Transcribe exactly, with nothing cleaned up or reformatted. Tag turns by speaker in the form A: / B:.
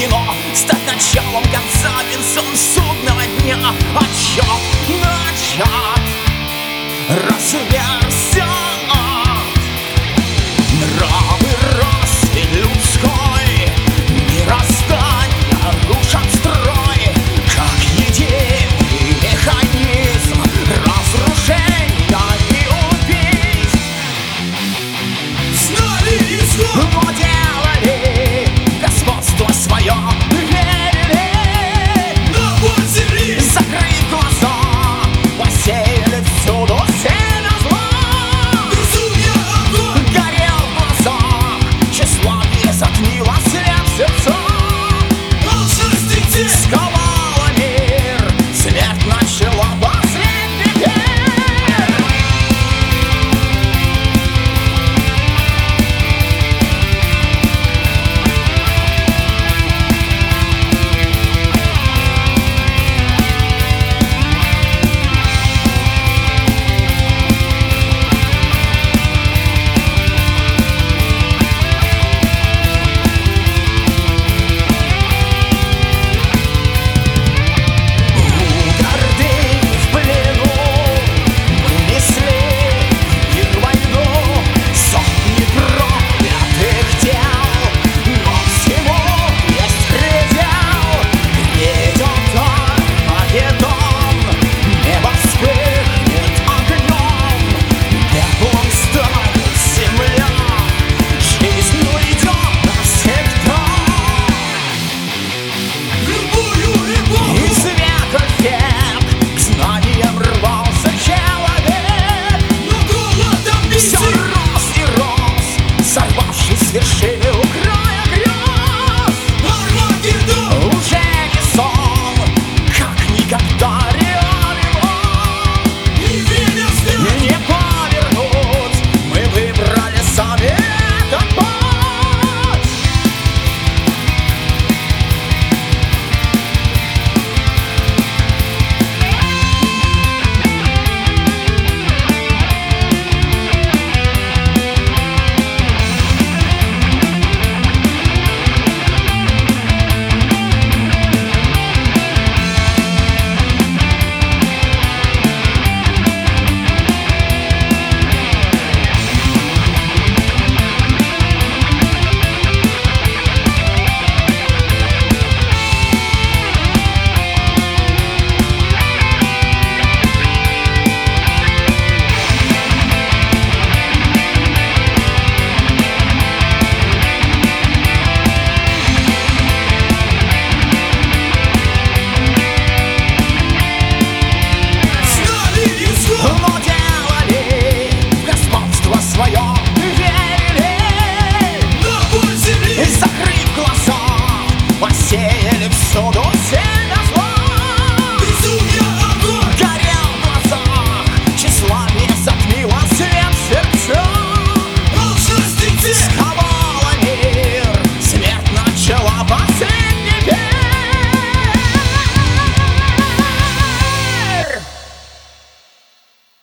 A: суждено стать началом конца, венцом судного дня. Отчет начат, разверся нравы расы людской, мироздание рушат строй, как единый механизм разрушения и убийств.
B: Знали исход,
A: Но делали господство свое, верили,
B: на боль земли
A: закрыв глаза, посеяли всюду семя зла.
B: безумие огонь,
A: Горел в глазах, тщеславие затмило след сердца.
B: алчность и тень,
A: Сковала мир, смерть начала последний век.
B: любую эпоху,
A: Из века в век к знаниям рвался человек.
B: но голод
A: Все
B: амбиций,
A: рос и рос, сорвавшись с вершины у края грез.
B: Армагеддон,
A: Уже не сон, как никогда реален он.
B: и время взгляд,
A: Не повернуть, мы выбрали сами этот путь.
B: знали исход,
A: Но делали в господство свое, верили,
B: на боль земли,
A: закрыв глаза, посеяли всюду семя